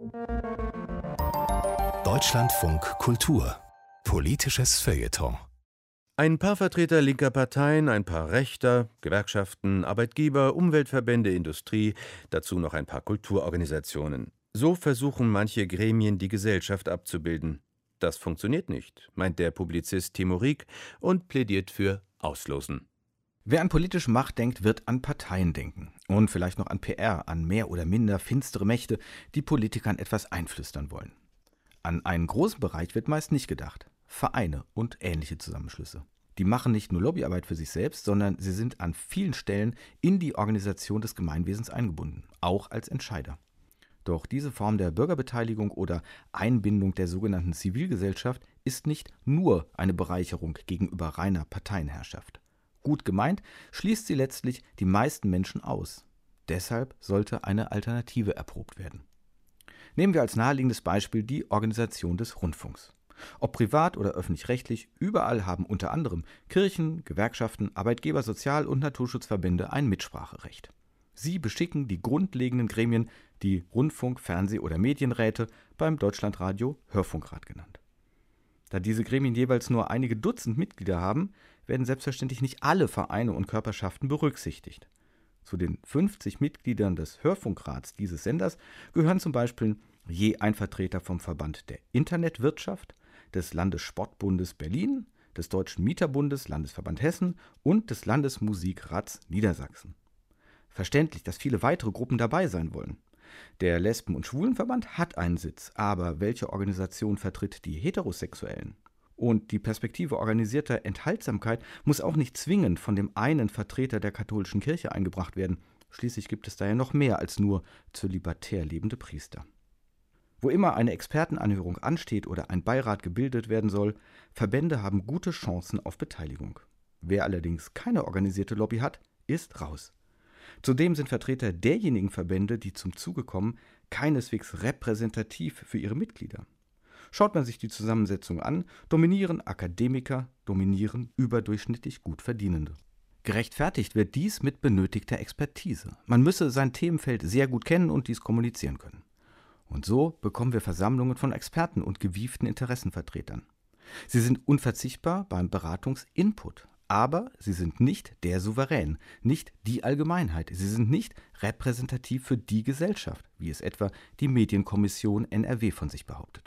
Deutschlandfunk Kultur. Politisches Feuilleton. Ein paar Vertreter linker Parteien, ein paar Rechter, Gewerkschaften, Arbeitgeber, Umweltverbände, Industrie, dazu noch ein paar Kulturorganisationen. So versuchen manche Gremien, die Gesellschaft abzubilden. Das funktioniert nicht, meint der Publizist Timo Rieck und plädiert für Auslosen. Wer an politische Macht denkt, wird an Parteien denken. Und vielleicht noch an PR, an mehr oder minder finstere Mächte, die Politikern etwas einflüstern wollen. An einen großen Bereich wird meist nicht gedacht. Vereine und ähnliche Zusammenschlüsse. Die machen nicht nur Lobbyarbeit für sich selbst, sondern sie sind an vielen Stellen in die Organisation des Gemeinwesens eingebunden, auch als Entscheider. Doch diese Form der Bürgerbeteiligung oder Einbindung der sogenannten Zivilgesellschaft ist nicht nur eine Bereicherung gegenüber reiner Parteienherrschaft. Gut gemeint, schließt sie letztlich die meisten Menschen aus. Deshalb sollte eine Alternative erprobt werden. Nehmen wir als naheliegendes Beispiel die Organisation des Rundfunks. Ob privat oder öffentlich-rechtlich, überall haben unter anderem Kirchen, Gewerkschaften, Arbeitgeber, Sozial- und Naturschutzverbände ein Mitspracherecht. Sie beschicken die grundlegenden Gremien, die Rundfunk-, Fernseh- oder Medienräte, beim Deutschlandradio Hörfunkrat genannt. Da diese Gremien jeweils nur einige Dutzend Mitglieder haben, werden selbstverständlich nicht alle Vereine und Körperschaften berücksichtigt. Zu den 50 Mitgliedern des Hörfunkrats dieses Senders gehören zum Beispiel je ein Vertreter vom Verband der Internetwirtschaft, des Landessportbundes Berlin, des Deutschen Mieterbundes Landesverband Hessen und des Landesmusikrats Niedersachsen. Verständlich, dass viele weitere Gruppen dabei sein wollen. Der Lesben- und Schwulenverband hat einen Sitz, aber welche Organisation vertritt die Heterosexuellen? Und die Perspektive organisierter Enthaltsamkeit muss auch nicht zwingend von dem einen Vertreter der katholischen Kirche eingebracht werden. Schließlich gibt es da ja noch mehr als nur zölibatär lebende Priester. Wo immer eine Expertenanhörung ansteht oder ein Beirat gebildet werden soll, Verbände haben gute Chancen auf Beteiligung. Wer allerdings keine organisierte Lobby hat, ist raus. Zudem sind Vertreter derjenigen Verbände, die zum Zuge kommen, keineswegs repräsentativ für ihre Mitglieder. Schaut man sich die Zusammensetzung an, dominieren Akademiker, dominieren überdurchschnittlich gut Verdienende. Gerechtfertigt wird dies mit benötigter Expertise. Man müsse sein Themenfeld sehr gut kennen und dies kommunizieren können. Und so bekommen wir Versammlungen von Experten und gewieften Interessenvertretern. Sie sind unverzichtbar beim Beratungsinput, aber sie sind nicht der Souverän, nicht die Allgemeinheit. Sie sind nicht repräsentativ für die Gesellschaft, wie es etwa die Medienkommission NRW von sich behauptet.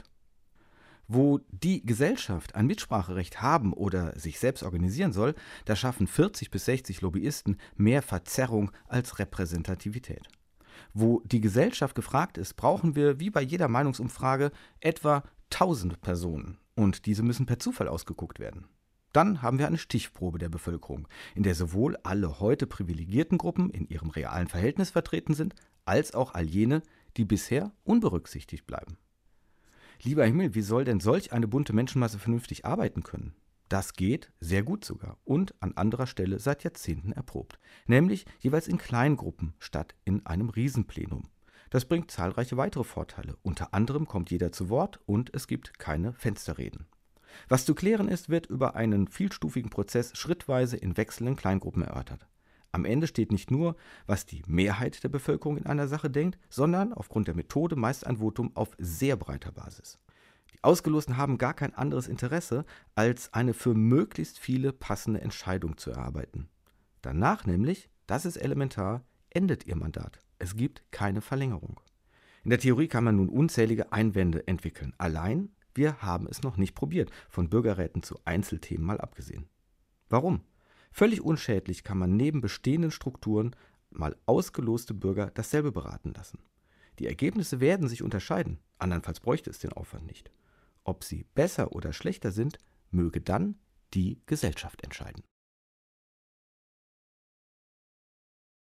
Wo die Gesellschaft ein Mitspracherecht haben oder sich selbst organisieren soll, da schaffen 40 bis 60 Lobbyisten mehr Verzerrung als Repräsentativität. Wo die Gesellschaft gefragt ist, brauchen wir, wie bei jeder Meinungsumfrage, etwa 1000 Personen. Und diese müssen per Zufall ausgeguckt werden. Dann haben wir eine Stichprobe der Bevölkerung, in der sowohl alle heute privilegierten Gruppen in ihrem realen Verhältnis vertreten sind, als auch all jene, die bisher unberücksichtigt bleiben. Lieber Himmel, wie soll denn solch eine bunte Menschenmasse vernünftig arbeiten können? Das geht sehr gut sogar und an anderer Stelle seit Jahrzehnten erprobt. Nämlich jeweils in Kleingruppen statt in einem Riesenplenum. Das bringt zahlreiche weitere Vorteile. Unter anderem kommt jeder zu Wort und es gibt keine Fensterreden. Was zu klären ist, wird über einen vielstufigen Prozess schrittweise in wechselnden Kleingruppen erörtert. Am Ende steht nicht nur, was die Mehrheit der Bevölkerung in einer Sache denkt, sondern aufgrund der Methode meist ein Votum auf sehr breiter Basis. Die Ausgelosten haben gar kein anderes Interesse, als eine für möglichst viele passende Entscheidung zu erarbeiten. Danach nämlich, das ist elementar, endet ihr Mandat. Es gibt keine Verlängerung. In der Theorie kann man nun unzählige Einwände entwickeln. Allein, wir haben es noch nicht probiert, von Bürgerräten zu Einzelthemen mal abgesehen. Warum? Völlig unschädlich kann man neben bestehenden Strukturen mal ausgeloste Bürger dasselbe beraten lassen. Die Ergebnisse werden sich unterscheiden, andernfalls bräuchte es den Aufwand nicht. Ob sie besser oder schlechter sind, möge dann die Gesellschaft entscheiden.